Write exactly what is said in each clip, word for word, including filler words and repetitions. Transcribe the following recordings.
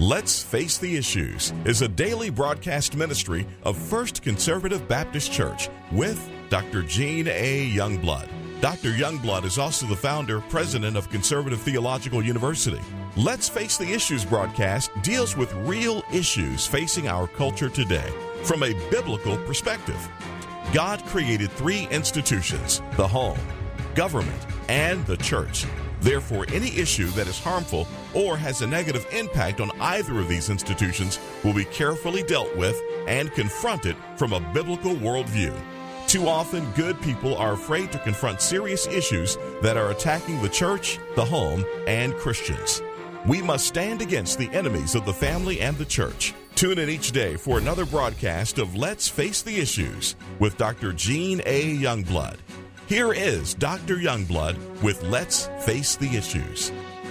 Let's Face the Issues is a daily broadcast ministry of First Conservative Baptist Church with Doctor Gene A. Youngblood. Doctor Youngblood is also the founder, president of Conservative Theological University. Let's Face the Issues broadcast deals with real issues facing our culture today from a biblical perspective. God created three institutions: the home, government, and the church. Therefore, any issue that is harmful or has a negative impact on either of these institutions will be carefully dealt with and confronted from a biblical worldview. Too often, good people are afraid to confront serious issues that are attacking the church, the home, and Christians. We must stand against the enemies of the family and the church. Tune in each day for another broadcast of Let's Face the Issues with Doctor Gene A. Youngblood. Here is Doctor Youngblood with Let's Face the Issues.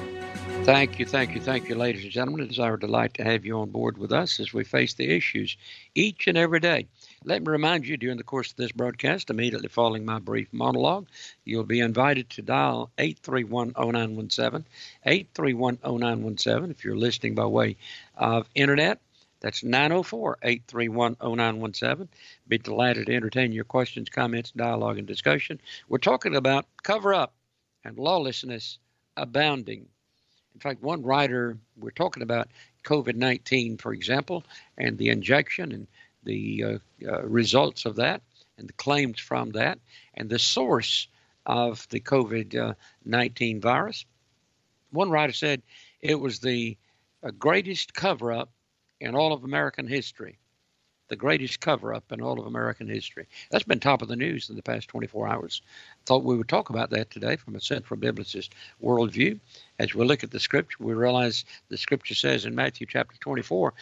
Thank you, thank you, thank you, ladies and gentlemen. It is our delight to have you on board with us as we face the issues each and every day. Let me remind you, during the course of this broadcast, immediately following my brief monologue, you'll be invited to dial eight three one, oh nine one seven, eight three one, oh nine one seven. If you're listening by way of internet, that's nine oh four, eight three one, oh nine one seven. Be delighted to entertain your questions, comments, dialogue, and discussion. We're talking about cover-up and lawlessness abounding. In fact, one writer, we're talking about covid nineteen, for example, and the injection and the uh, uh, results of that and the claims from that and the source of the covid nineteen virus. One writer said it was the uh, greatest cover-up in all of American history. The greatest cover-up in all of American history. That's been top of the news in the past twenty-four hours. Thought we would talk about that today from a central biblicist worldview. As we look at the scripture, we realize the scripture says in Matthew chapter twenty-four,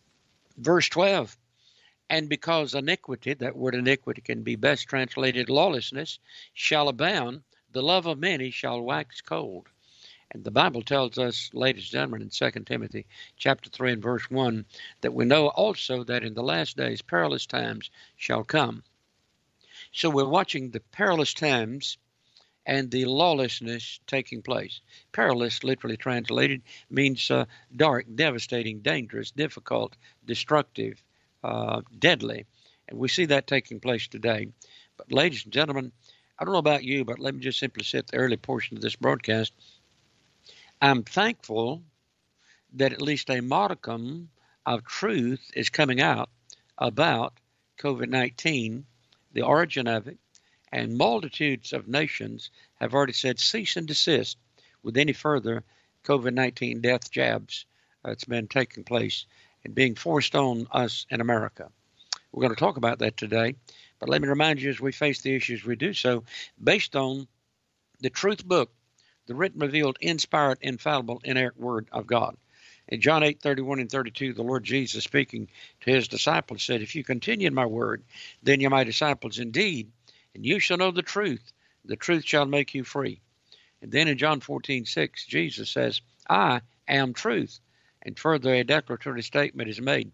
verse twelve, and because iniquity, that word iniquity can be best translated lawlessness, shall abound, the love of many shall wax cold. And the Bible tells us, ladies and gentlemen, in Second Timothy chapter three and verse one, that we know also that in the last days perilous times shall come. So we're watching the perilous times and the lawlessness taking place. Perilous, literally translated, means uh, dark, devastating, dangerous, difficult, destructive, uh, deadly. And we see that taking place today. But ladies and gentlemen, I don't know about you, but let me just simply set the early portion of this broadcast. I'm thankful that at least a modicum of truth is coming out about covid nineteen, the origin of it, and multitudes of nations have already said cease and desist with any further covid nineteen death jabs that's been taking place and being forced on us in America. We're going to talk about that today, but let me remind you as we face the issues, we do so based on the truth book, the written, revealed, inspired, infallible, inerrant word of God. In John eight, thirty-one and thirty-two, the Lord Jesus speaking to his disciples said, if you continue in my word, then you're my disciples indeed, and you shall know the truth. The truth shall make you free. And then in John fourteen, six, Jesus says, I am truth. And further, a declaratory statement is made.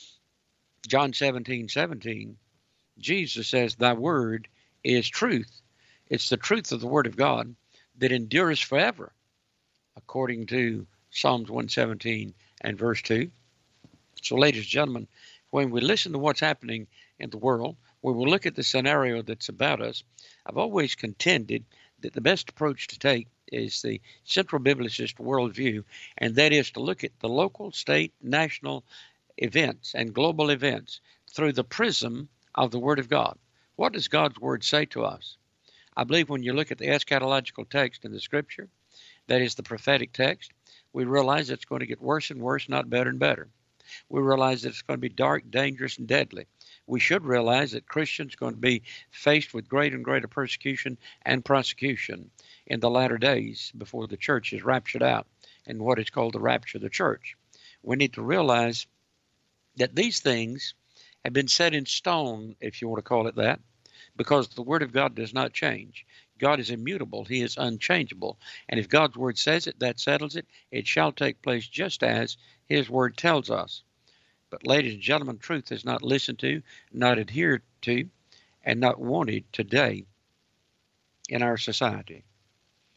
John seventeen, seventeen, Jesus says, thy word is truth. It's the truth of the word of God that endures forever, according to Psalms one seventeen and verse two. So, ladies and gentlemen, when we listen to what's happening in the world, when we look at the scenario that's about us, I've always contended that the best approach to take is the central biblicist worldview, and that is to look at the local, state, national events and global events through the prism of the Word of God. What does God's Word say to us? I believe when you look at the eschatological text in the Scripture, that is the prophetic text, we realize it's going to get worse and worse, not better and better. We realize that it's going to be dark, dangerous, and deadly. We should realize that Christians are going to be faced with greater and greater persecution and prosecution in the latter days before the church is raptured out in what is called the rapture of the church. We need to realize that these things have been set in stone, if you want to call it that, because the Word of God does not change. God is immutable. He is unchangeable. And if God's Word says it, that settles it. It shall take place just as His Word tells us. But ladies and gentlemen, truth is not listened to, not adhered to, and not wanted today in our society.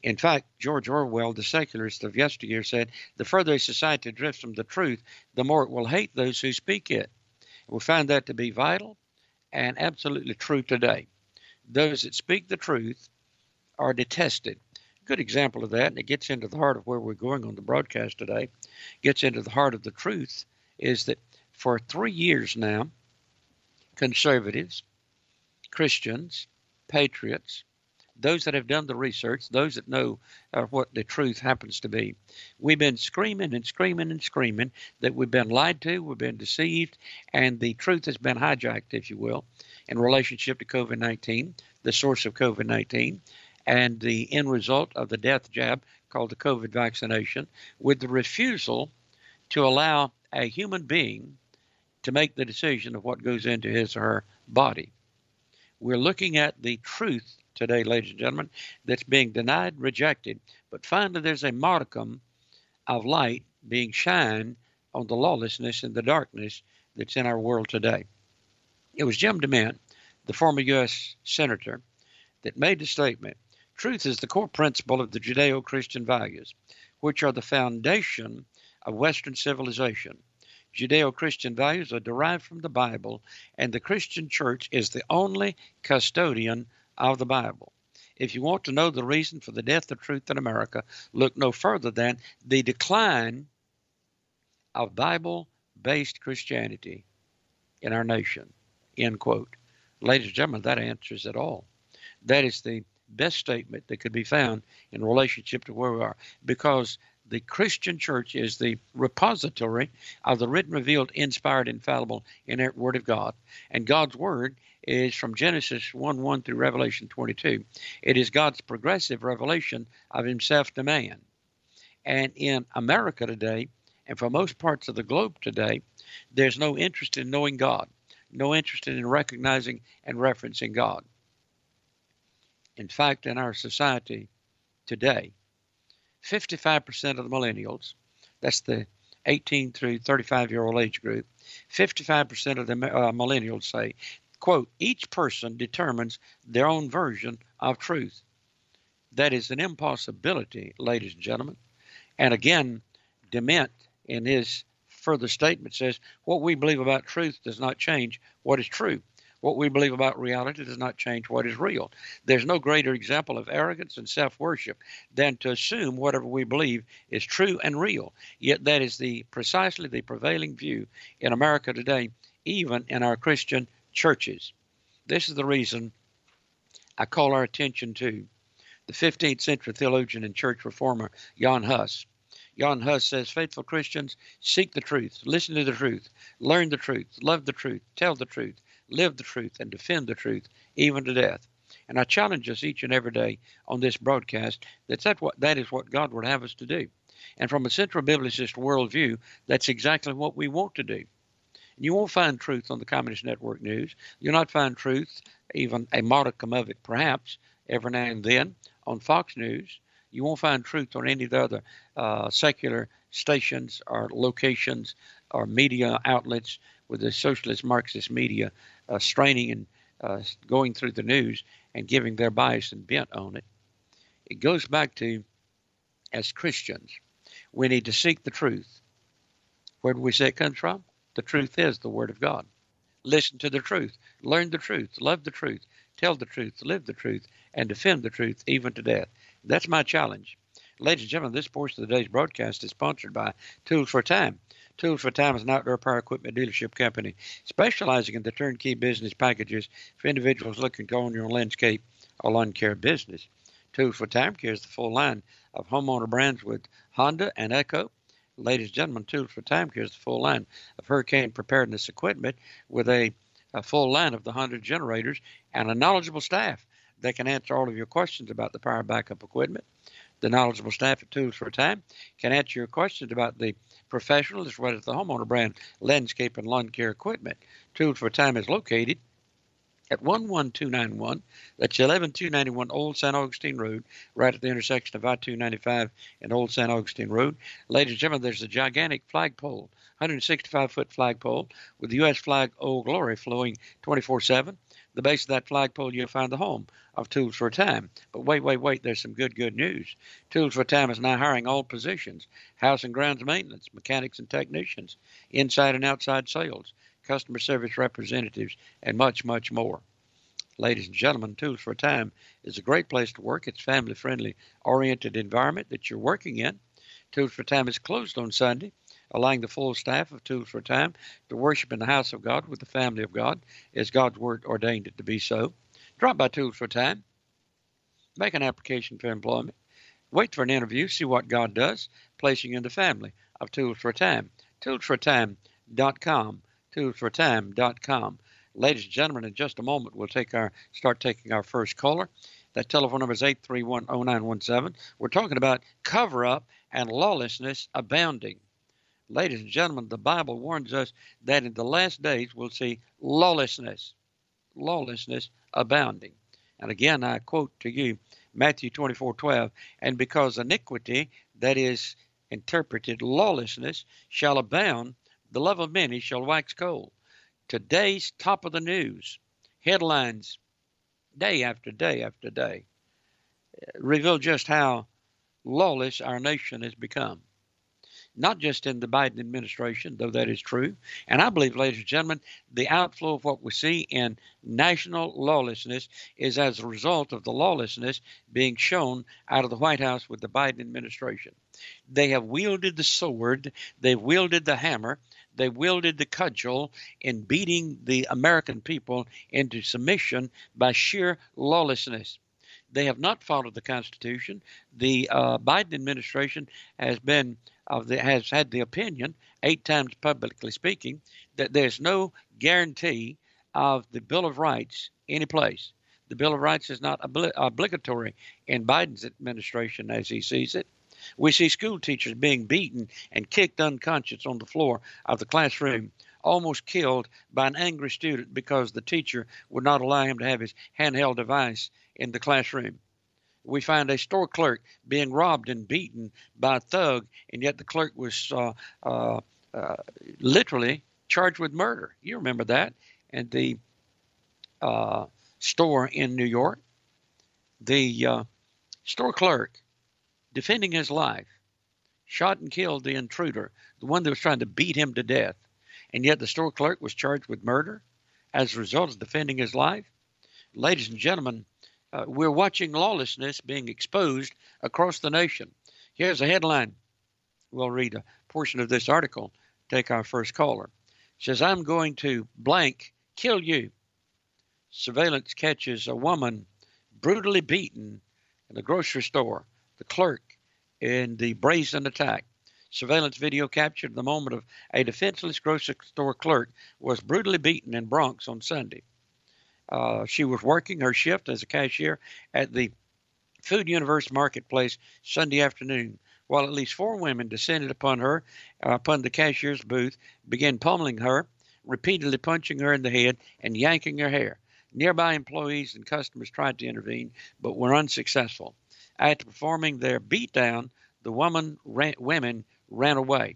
In fact, George Orwell, the secularist of yesteryear, said, the further a society drifts from the truth, the more it will hate those who speak it. We find that to be vital and absolutely true today. Those that speak the truth are detested. A good example of that, and it gets into the heart of where we're going on the broadcast today, gets into the heart of the truth, is that for three years now, conservatives, Christians, patriots, those that have done the research, those that know uh, what the truth happens to be, we've been screaming and screaming and screaming that we've been lied to, we've been deceived, and the truth has been hijacked, if you will, in relationship to COVID nineteen, the source of COVID nineteen, and the end result of the death jab called the COVID vaccination, with the refusal to allow a human being to make the decision of what goes into his or her body. We're looking at the truth today, ladies and gentlemen, that's being denied, rejected, but finally there's a modicum of light being shined on the lawlessness and the darkness that's in our world today. It was Jim DeMint, the former U S senator, that made the statement, truth is the core principle of the Judeo-Christian values, which are the foundation of Western civilization. Judeo-Christian values are derived from the Bible, and the Christian church is the only custodian of the Bible. If you want to know the reason for the death of truth in America, look no further than the decline of Bible-based Christianity in our nation, end quote. Ladies and gentlemen, that answers it all. That is the best statement that could be found in relationship to where we are, because the Christian church is the repository of the written, revealed, inspired, infallible, inerrant Word of God. And God's Word is from Genesis one one through Revelation twenty-two. It is God's progressive revelation of himself to man. And in America today, and for most parts of the globe today, there's no interest in knowing God, no interest in recognizing and referencing God. In fact, in our society today, fifty-five percent of the millennials, that's the eighteen through thirty-five year old age group, fifty-five percent of the uh, millennials say, quote, each person determines their own version of truth. That is an impossibility, ladies and gentlemen. And again, DeMint, in his further statement, says, what we believe about truth does not change what is true. What we believe about reality does not change what is real. There's no greater example of arrogance and self-worship than to assume whatever we believe is true and real. Yet that is the precisely the prevailing view in America today, even in our Christian churches. This is the reason I call our attention to the fifteenth century theologian and church reformer, Jan Hus. Jan Hus says, faithful Christians, seek the truth, listen to the truth, learn the truth, love the truth, tell the truth, live the truth, and defend the truth, even to death. And I challenge us each and every day on this broadcast that that, what, that is what God would have us to do. And from a central biblicist worldview, that's exactly what we want to do. And you won't find truth on the Communist Network News. You'll not find truth, even a modicum of it, perhaps, every now and then, on Fox News. You won't find truth on any of the other uh, secular stations or locations or media outlets with the socialist Marxist media uh, straining and uh, going through the news and giving their bias and bent on it. It goes back to, as Christians, we need to seek the truth. Where do we say it comes from? The truth is the Word of God. Listen to the truth, learn the truth, love the truth, tell the truth, live the truth, and defend the truth even to death. That's my challenge. Ladies and gentlemen, this portion of today's broadcast is sponsored by Tools for Time. Tools for Time is an outdoor power equipment dealership company specializing in the turnkey business packages for individuals looking to own your own landscape or lawn care business. Tools for Time carries the full line of homeowner brands with Honda and Echo. Ladies and gentlemen, Tools for Time carries the full line of hurricane preparedness equipment with a, a full line of the Honda generators and a knowledgeable staff that can answer all of your questions about the power backup equipment. The knowledgeable staff at Tools for Time can answer your questions about the professional as well as the homeowner brand landscape and lawn care equipment. Tools for Time is located at one one two nine one. That's eleven two ninety-one Old San Augustine Road, right at the intersection of I two ninety-five and Old San Augustine Road. Ladies and gentlemen, there's a gigantic flagpole, one hundred sixty-five foot flagpole with the U S flag, Old Glory, flowing twenty-four seven. The base of that flagpole, you'll find the home of Tools for a Time. But wait, wait, wait, there's some good, good news. Tools for a Time is now hiring all positions: house and grounds maintenance, mechanics and technicians, inside and outside sales, customer service representatives, and much, much more. Ladies and gentlemen, Tools for a Time is a great place to work. It's a family-friendly, oriented environment that you're working in. Tools for a Time is closed on Sunday, allowing the full staff of Tools for a Time to worship in the house of God with the family of God, as God's Word ordained it to be so. Drop by Tools for a Time. Make an application for employment. Wait for an interview. See what God does, placing you in the family of Tools for a Time. tools for a time dot com. tools for a time dot com. Ladies and gentlemen, in just a moment, we'll take our start taking our first caller. That telephone number is eight three one, oh nine one seven. We're talking about cover-up and lawlessness abounding. Ladies and gentlemen, the Bible warns us that in the last days we'll see lawlessness, lawlessness abounding. And again, I quote to you Matthew twenty-four twelve, and because iniquity, that is interpreted lawlessness, shall abound, the love of many shall wax cold. Today's top of the news, headlines, day after day after day, reveal just how lawless our nation has become. Not just in the Biden administration, though that is true. And I believe, ladies and gentlemen, the outflow of what we see in national lawlessness is as a result of the lawlessness being shown out of the White House with the Biden administration. They have wielded the sword, they've wielded the hammer, they wielded the cudgel in beating the American people into submission by sheer lawlessness. They have not followed the Constitution. The uh, Biden administration has been of the, has had the opinion, eight times publicly speaking, that there's no guarantee of the Bill of Rights any place. The Bill of Rights is not obli- obligatory in Biden's administration as he sees it. We see school teachers being beaten and kicked unconscious on the floor of the classroom, almost killed by an angry student because the teacher would not allow him to have his handheld device in the classroom. We find a store clerk being robbed and beaten by a thug, and yet the clerk was uh, uh, uh, literally charged with murder. You remember that. And the uh, store in New York, the uh, store clerk, defending his life, shot and killed the intruder, the one that was trying to beat him to death. And yet the store clerk was charged with murder as a result of defending his life. Ladies and gentlemen, Uh, we're watching lawlessness being exposed across the nation. Here's a headline. We'll read a portion of this article. Take our first caller. It says, I'm going to blank kill you. Surveillance catches a woman brutally beaten in a grocery store, the clerk in the brazen attack. Surveillance video captured the moment of a defenseless grocery store clerk was brutally beaten in Bronx on Sunday. Uh, she was working her shift as a cashier at the Food Universe Marketplace Sunday afternoon, while at least four women descended upon her, uh, upon the cashier's booth, began pummeling her, repeatedly punching her in the head and yanking her hair. Nearby employees and customers tried to intervene, but were unsuccessful. After performing their beatdown, the woman ran, women ran away.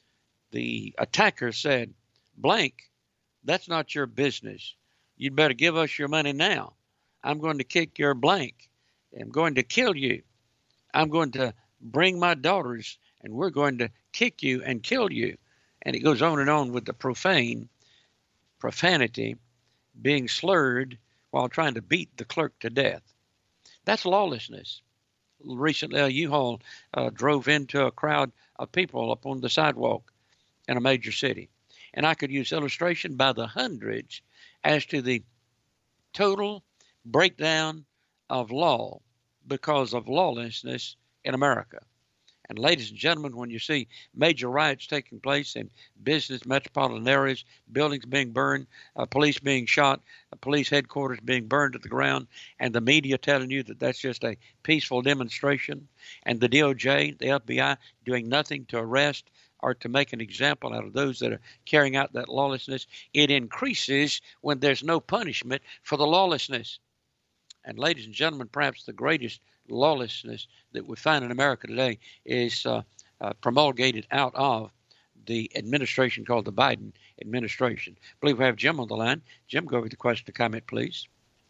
The attacker said, blank, that's not your business. You'd better give us your money now. I'm going to kick your blank. I'm going to kill you. I'm going to bring my daughters, and we're going to kick you and kill you. And it goes on and on with the profane, profanity being slurred while trying to beat the clerk to death. That's lawlessness. Recently, a U-Haul uh, drove into a crowd of people up on the sidewalk in a major city. And I could use illustration by the hundreds as to the total breakdown of law because of lawlessness in America. And ladies and gentlemen, when you see major riots taking place in business, metropolitan areas, buildings being burned, uh, police being shot, uh, police headquarters being burned to the ground, and the media telling you that that's just a peaceful demonstration, and the D O J, the F B I, doing nothing to arrest or to make an example out of those that are carrying out that lawlessness. It increases when there's no punishment for the lawlessness. And ladies and gentlemen, perhaps the greatest lawlessness that we find in America today is uh, uh, promulgated out of the administration called the Biden administration. I believe we have Jim on the line. Jim, go over the question or comment, please.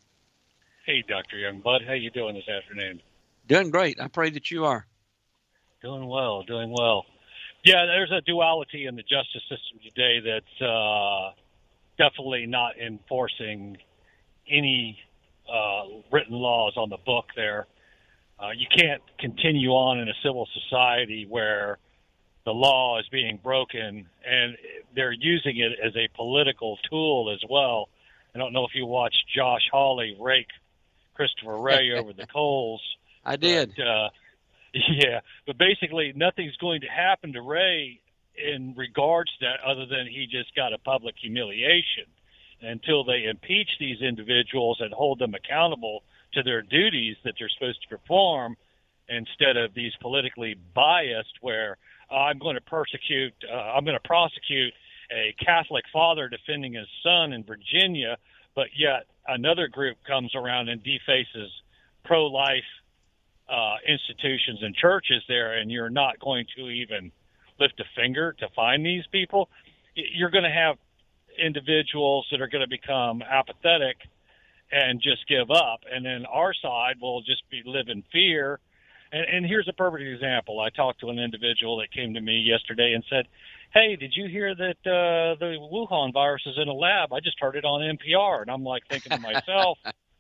Hey, Doctor Youngblood. How you doing this afternoon? Doing great. I pray that you are. Doing well, doing well. Yeah, there's a duality in the justice system today that's uh, definitely not enforcing any uh, written laws on the book there. Uh, you can't continue on in a civil society where the law is being broken, and they're using it as a political tool as well. I don't know if you watched Josh Hawley rake Christopher Wray over the coals. I did. But, uh, yeah, but basically nothing's going to happen to Wray in regards to that other than he just got a public humiliation. Until they impeach these individuals and hold them accountable to their duties that they're supposed to perform, instead of these politically biased where uh, I'm going to persecute, uh, I'm going to prosecute a Catholic father defending his son in Virginia, but yet another group comes around and defaces pro-life uh, institutions and churches there, and you're not going to even lift a finger to find these people. You're going to have individuals that are going to become apathetic and just give up, and then our side will just be live in fear. And, and here's a perfect example. I talked to an individual that came to me yesterday and said, hey, did you hear that uh, the Wuhan virus is in a lab? I just heard it on N P R. And I'm like thinking to myself,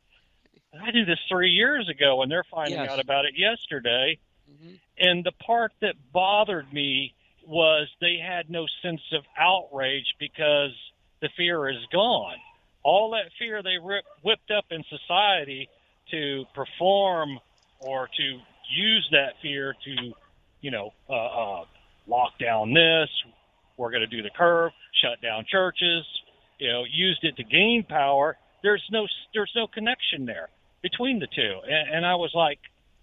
I did this three years ago, and they're finding Yes. out about it yesterday. Mm-hmm. And the part that bothered me was they had no sense of outrage because the fear is gone. All that fear they rip, whipped up in society to perform or to use that fear to, you know, uh, uh, lock down this, we're going to do the curve, shut down churches, you know, used it to gain power. There's no, there's no connection there between the two. And, and I was like,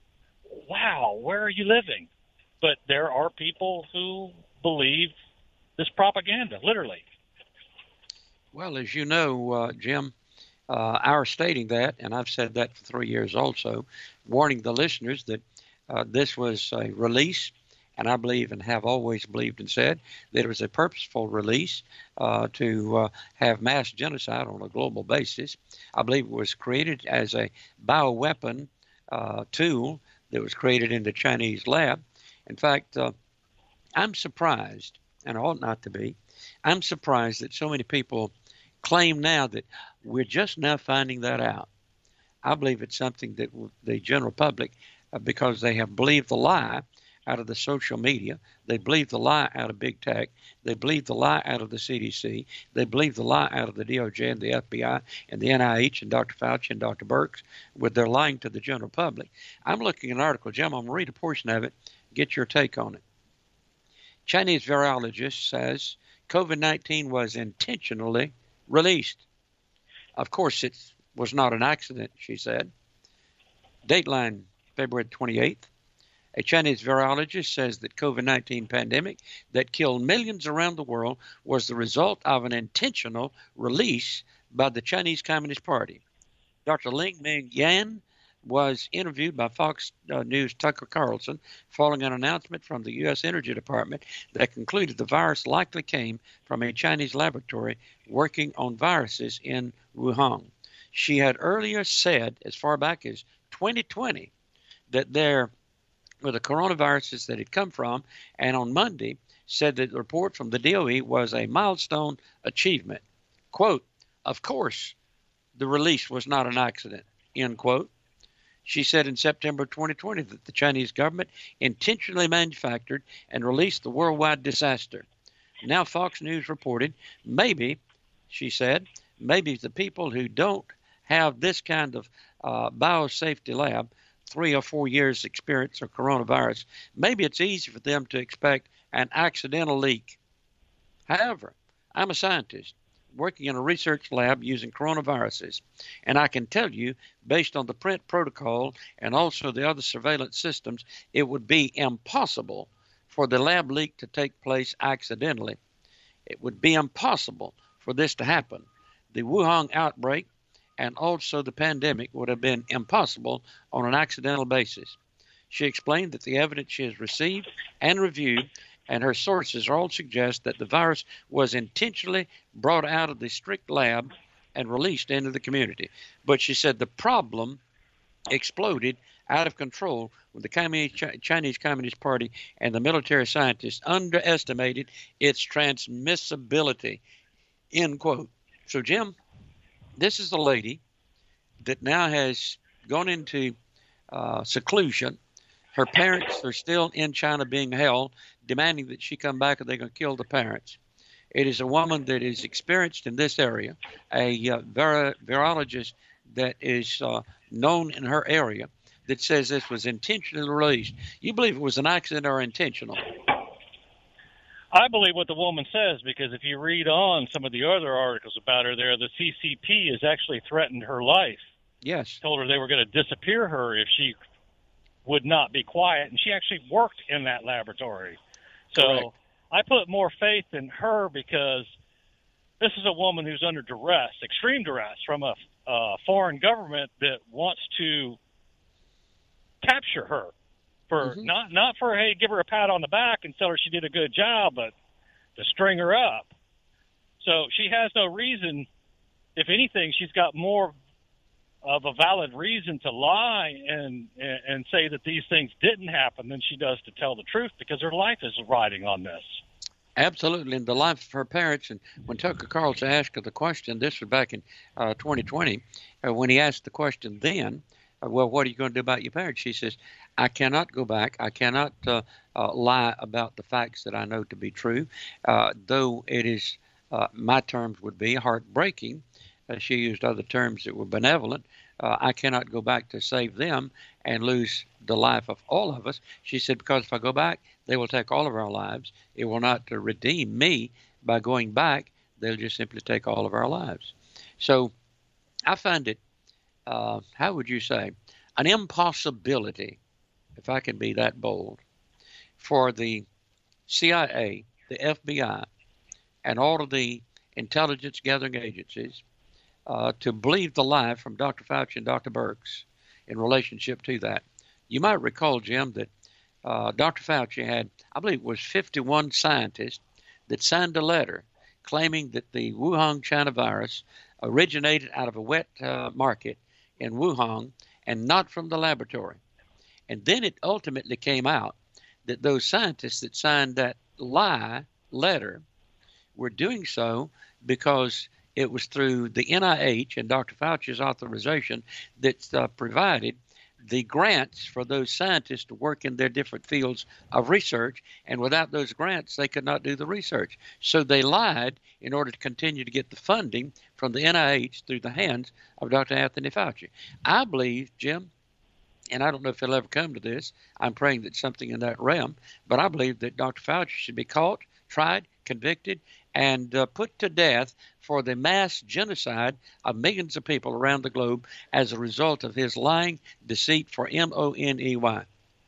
wow, where are you living? But there are people who believe this propaganda, literally. Well, as you know, uh, Jim, uh, our stating that, and I've said that for three years also, warning the listeners that uh, this was a release, and I believe and have always believed and said that it was a purposeful release uh, to uh, have mass genocide on a global basis. I believe it was created as a bioweapon uh, tool that was created in the Chinese lab. In fact, uh, I'm surprised, and I ought not to be, I'm surprised that so many people claim now that we're just now finding that out. I believe it's something that the general public, uh, because they have believed the lie out of the social media, they believe the lie out of big tech, they believe the lie out of the C D C, they believe the lie out of the D O J and the F B I and the N I H and Doctor Fauci and Doctor Birx, with their lying to the general public. I'm looking at an article, Jim, I'm going to read a portion of it, get your take on it. Chinese virologist says COVID nineteen was intentionally released. Of course, it was not an accident, she said. Dateline, February twenty-eighth. A Chinese virologist says that COVID nineteen pandemic that killed millions around the world was the result of an intentional release by the Chinese Communist Party. Doctor Ling Ming Yan was interviewed by Fox uh, News' Tucker Carlson following an announcement from the U S Energy Department that concluded the virus likely came from a Chinese laboratory working on viruses in Wuhan. She had earlier said, as far back as twenty twenty, that there were the coronaviruses that had come from, and on Monday said that the report from the D O E was a milestone achievement. Quote, of course, the release was not an accident, end quote. She said in September twenty twenty that the Chinese government intentionally manufactured and released the worldwide disaster. Now Fox News reported, maybe, she said, maybe the people who don't have this kind of uh, biosafety lab, three or four years experience of coronavirus, maybe it's easy for them to expect an accidental leak. However, I'm a scientist working in a research lab using coronaviruses, and I can tell you, based on the PRINT protocol and also the other surveillance systems, it would be impossible for the lab leak to take place accidentally. It would be impossible for this to happen. The Wuhan outbreak and also the pandemic would have been impossible on an accidental basis. She explained that the evidence she has received and reviewed and her sources all suggest that the virus was intentionally brought out of the strict lab and released into the community. But she said the problem exploded out of control when the Chinese Communist Party and the military scientists underestimated its transmissibility, end quote. So, Jim, this is the lady that now has gone into uh, seclusion. Her parents are still in China being held, demanding that she come back or they're going to kill the parents. It is a woman that is experienced in this area, a uh, vir- virologist that is uh, known in her area, that says this was intentionally released. You believe it was an accident or intentional? I believe what the woman says, because if you read on some of the other articles about her there, the C C P has actually threatened her life. Yes. Told her they were going to disappear her if she would not be quiet, and she actually worked in that laboratory. So Correct. I put more faith in her because this is a woman who's under duress, extreme duress, from a, a foreign government that wants to capture her. For mm-hmm. not not for, hey, give her a pat on the back and tell her she did a good job, but to string her up. So she has no reason. If anything, she's got more of a valid reason to lie and, and and say that these things didn't happen than she does to tell the truth, because her life is riding on this. Absolutely, and the life of her parents. And when Tucker Carlson asked her the question, this was back in uh, twenty twenty, uh, when he asked the question then, uh, well, what are you going to do about your parents? She says, I cannot go back. I cannot uh, uh, lie about the facts that I know to be true, uh, though it is, uh, my terms would be heartbreaking. Uh, she used other terms that were benevolent. Uh, I cannot go back to save them and lose the life of all of us. She said, because if I go back, they will take all of our lives. It will not uh, redeem me by going back. They'll just simply take all of our lives. So I find it, uh, how would you say, an impossibility, if I can be that bold, for the C I A, the F B I, and all of the intelligence gathering agencies uh, to believe the lie from Doctor Fauci and Doctor Birx in relationship to that. You might recall, Jim, that uh, Doctor Fauci had, I believe it was fifty-one scientists that signed a letter claiming that the Wuhan China virus originated out of a wet uh, market in Wuhan and not from the laboratory. And then it ultimately came out that those scientists that signed that lie letter were doing so because it was through the N I H and Doctor Fauci's authorization that uh, provided the grants for those scientists to work in their different fields of research. And without those grants, they could not do the research. So they lied in order to continue to get the funding from the N I H through the hands of Doctor Anthony Fauci. I believe, Jim, and I don't know if it'll ever come to this, I'm praying that something in that realm, but I believe that Doctor Fauci should be caught, tried, convicted, and uh, put to death for the mass genocide of millions of people around the globe as a result of his lying deceit for M O N E Y.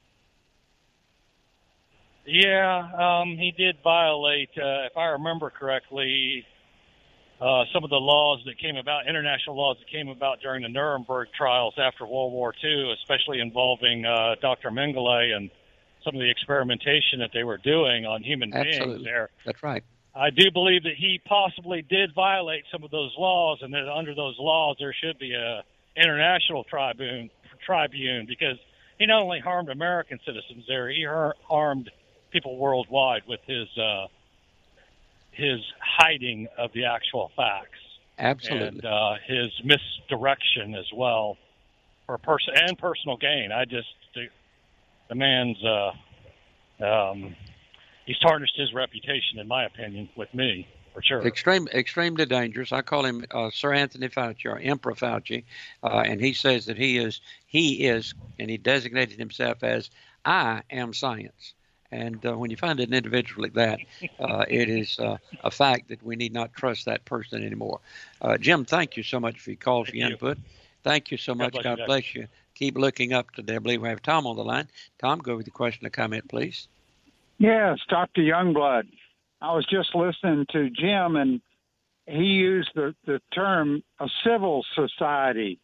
Yeah, um, he did violate, uh, if I remember correctly, uh, some of the laws that came about, international laws that came about during the Nuremberg trials after World War Two, especially involving uh, Doctor Mengele and some of the experimentation that they were doing on human Absolutely. beings there. That's right. I do believe that he possibly did violate some of those laws, and that under those laws there should be a international tribune, tribune because he not only harmed American citizens there, he har- harmed people worldwide with his uh, his hiding of the actual facts. Absolutely. And uh, his misdirection as well for pers- and personal gain. I just, the, the man's, uh, um, he's tarnished his reputation, in my opinion, with me, for sure. Extreme, extremely dangerous. I call him uh, Sir Anthony Fauci, or Emperor Fauci, uh, and he says that he is, he is, and he designated himself as, I am science. And uh, when you find an individual like that, uh, it is uh, a fact that we need not trust that person anymore. Uh, Jim, thank you so much for your call, for your input. Thank you so much. God bless God you, bless you. Keep looking up today. I believe we have Tom on the line. Tom, go with the question or comment, please. Yes, Doctor Youngblood. I was just listening to Jim, and he used the, the term a civil society,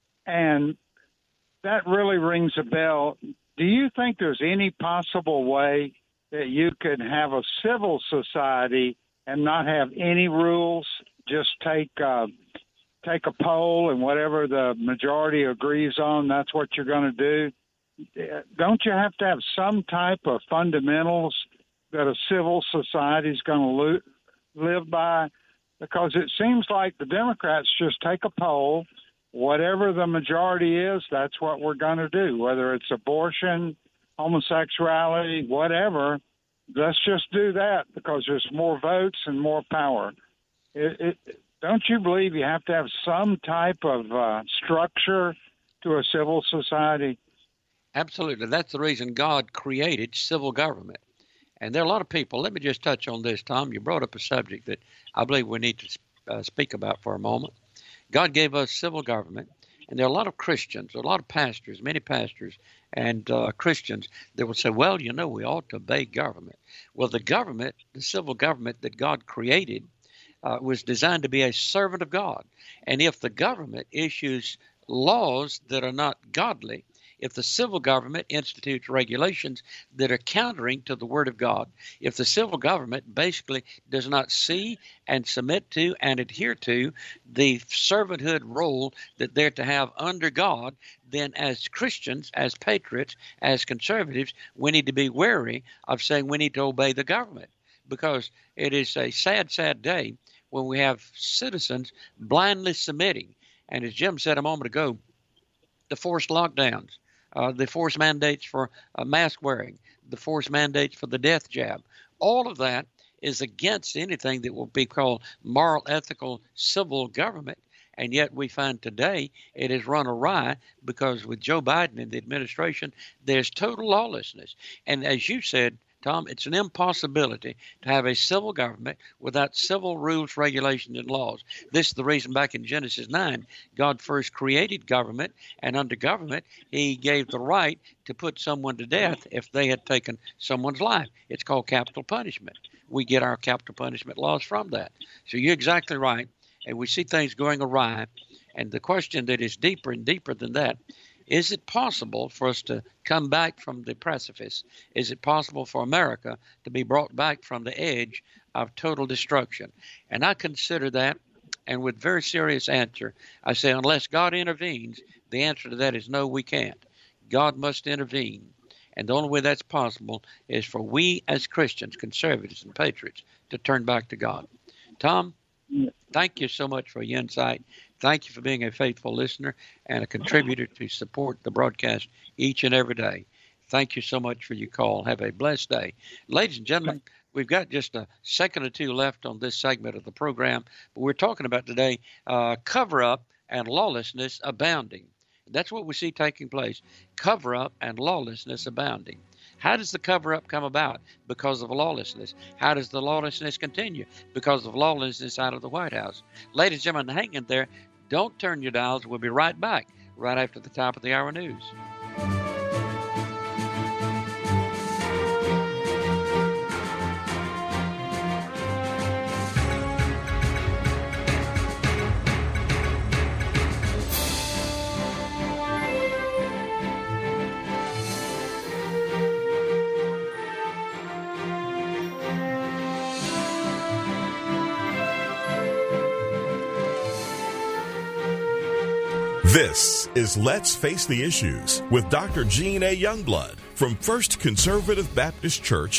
and that really rings a bell. Do you think there's any possible way that you could have a civil society and not have any rules, just take uh, take a poll, and whatever the majority agrees on, that's what you're going to do? Don't you have to have some type of fundamentals that a civil society is going to lo- live by? Because it seems like the Democrats just take a poll, whatever the majority is, that's what we're going to do, whether it's abortion, homosexuality, whatever. Let's just do that because there's more votes and more power. It, it, don't you believe you have to have some type of uh, structure to a civil society? Absolutely. That's the reason God created civil government. And there are a lot of people. Let me just touch on this, Tom. You brought up a subject that I believe we need to uh, speak about for a moment. God gave us civil government, and there are a lot of Christians, a lot of pastors, many pastors and uh, Christians that will say, well, you know, we ought to obey government. Well, the government, the civil government that God created, uh, was designed to be a servant of God. And if the government issues laws that are not godly, if the civil government institutes regulations that are countering to the Word of God, if the civil government basically does not see and submit to and adhere to the servanthood role that they're to have under God, then as Christians, as patriots, as conservatives, we need to be wary of saying we need to obey the government, because it is a sad, sad day when we have citizens blindly submitting. And as Jim said a moment ago, the forced lockdowns, Uh, the forced mandates for uh, mask wearing, the forced mandates for the death jab. All of that is against anything that will be called moral, ethical, civil government. And yet we find today it has run awry because with Joe Biden and the administration, there's total lawlessness. And as you said, Tom, it's an impossibility to have a civil government without civil rules, regulations, and laws. This is the reason back in Genesis nine, God first created government, and under government, he gave the right to put someone to death if they had taken someone's life. It's called capital punishment. We get our capital punishment laws from that. So you're exactly right, and we see things going awry. And the question that is deeper and deeper than that, is it possible for us to come back from the precipice? Is it possible for America to be brought back from the edge of total destruction? And I consider that, and with very serious answer, I say unless God intervenes, the answer to that is no, we can't. God must intervene. And the only way that's possible is for we as Christians, conservatives, and patriots to turn back to God. Tom, thank you so much for your insight. Thank you for being a faithful listener and a contributor to support the broadcast each and every day. Thank you so much for your call. Have a blessed day. Ladies and gentlemen, we've got just a second or two left on this segment of the program, but we're talking about today uh, cover-up and lawlessness abounding. That's what we see taking place, cover-up and lawlessness abounding. How does the cover-up come about? Because of lawlessness. How does the lawlessness continue? Because of lawlessness out of the White House. Ladies and gentlemen, hang in there. Don't turn your dials. We'll be right back right after the top of the hour news. This is Let's Face the Issues with Doctor Gene A. Youngblood from First Conservative Baptist Church